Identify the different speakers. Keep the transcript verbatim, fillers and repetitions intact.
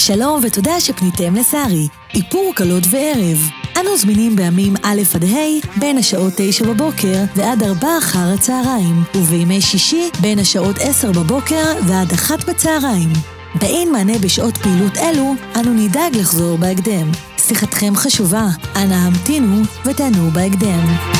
Speaker 1: שלום ותודה שפניתם לסערי, איפור קלות וערב. אנו זמינים בימים א' עד ה' בין השעות תשע בבוקר ועד ארבע אחר הצהריים, ובימי שישי בין השעות עשר בבוקר ועד אחת בצהריים. באין מענה בשעות פעילות אלו, אנו נדאג לחזור בהקדם. שיחתכם חשובה, אנא המתינו ותענו בהקדם.